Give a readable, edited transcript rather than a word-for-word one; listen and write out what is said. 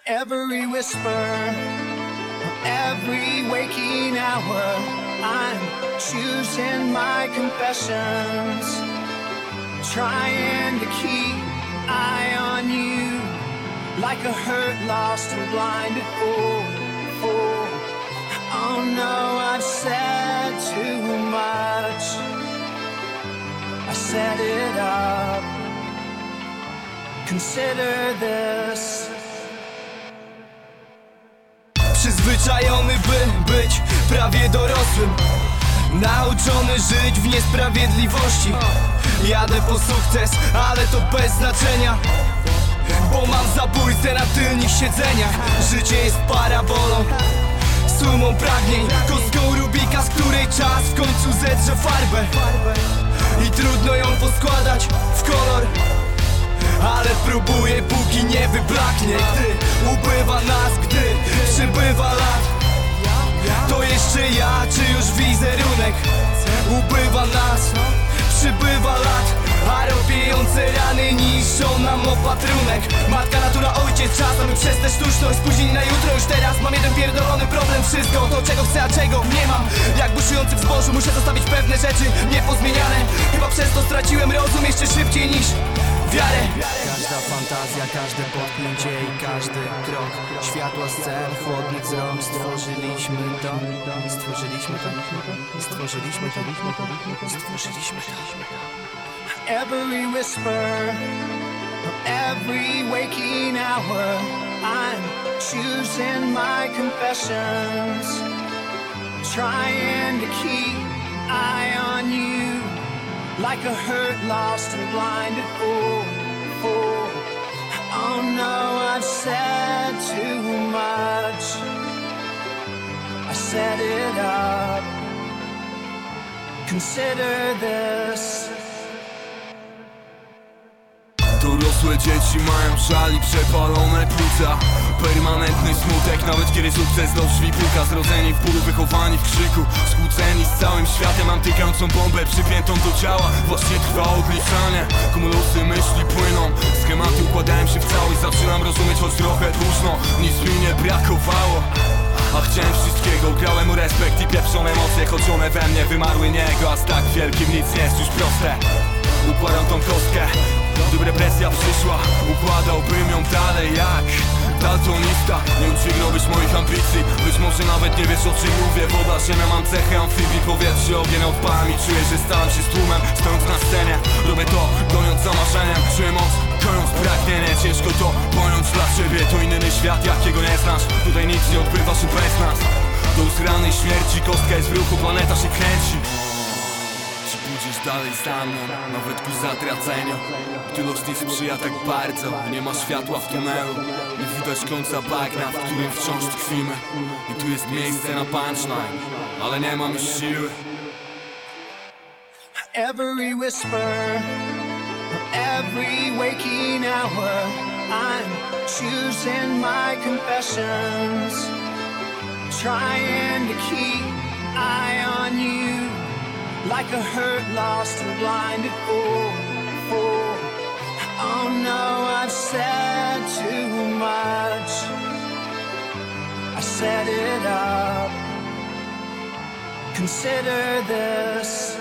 Every whisper, every waking hour, I'm choosing my confessions, trying to keep eye on you, like a hurt, lost and blinded fool. Oh no, I've said too much. I set it up. Consider this. Przyzwyczajony by być prawie dorosłym, nauczony żyć w niesprawiedliwości. Jadę po sukces, ale to bez znaczenia, bo mam zabójcę na tylnych siedzeniach. Życie jest parabolą, sumą pragnień, kostką Rubika, z której czas w końcu zetrze farbę i trudno ją poskładać w kolor. Ale próbuję, póki nie wyblaknie. Gdy ubywa nas, gdy przybywa lat, to jeszcze ja, czy już wizerunek? Ubywa nas, przybywa lat, a robiejące rany niszczą nam opatrunek. Matka natura, ojciec, czas, aby przez tę sztuczność spóźnieni na jutro. Już teraz mam jeden pierdolony problem. Wszystko to, czego chcę, a czego nie mam. Jak buszujący w zbożu muszę zostawić pewne rzeczy niepozmieniane. Chyba przez to straciłem rozum jeszcze szybciej niż wiarę. Każda fantazja, każde potknięcie i każdy krok, światła scen, chłodny wzrok. Stworzyliśmy to. Every whisper, every waking hour, I'm choosing my confessions, trying to keep eye on you, like a hurt, lost and blinded fool. Oh no, I've said too much. I set it up. Consider this. Dorosłe dzieci mają żal i przepalone płuca, permanentny smutek, nawet kiedy sukces do drzwi puka. Zrodzeni w bólu, wychowani w krzyku, skłóceni z całym światem. Mam tykającą bombę przypiętą do ciała. Właśnie trwa obliczanie, kumulusy myśli płyną, schematy układają się w całość. Zaczynam rozumieć, choć trochę późno, nic mi nie brakowało. A chciałem wszystkiego, grałem o respekt i pieprzone emocje, choć one we mnie wymarły niego. A z tak wielkim nic nie jest już proste. Układam tą kostkę, gdyby represja przyszła, układałbym ją dalej jak daltonista. Nie udźwignąłbyś moich ambicji, być może nawet nie wiesz, o czym mówię. Woda, ziemia, mam cechy amfibii, powietrze, ogień odpalam i czuję, że stałem się z tłumem, stojąc na scenie. Robię to, goniąc za marzeniem, czuję moc, kojąc pragnienie. Ciężko to pojąć dla ciebie, to inny świat, jakiego nie znasz. Tutaj nic nie odbywa się bez nas. Do usranej śmierci, kostka jest w ruchu, planeta się kręci. Pójdziesz dalej za mną, nawet ku zatraceniu, gdy los nie sprzyja tak bardzo. Nie ma światła w tunelu, nie widać końca bagna, w którym wciąż tkwimy. I tu jest miejsce na punchline, ale nie mam już siły. Every whisper, every waking hour, I'm choosing my confessions, trying to keep eye on you, like a hurt, lost and blinded fool. Oh no, I've said too much. I set it up. Consider this.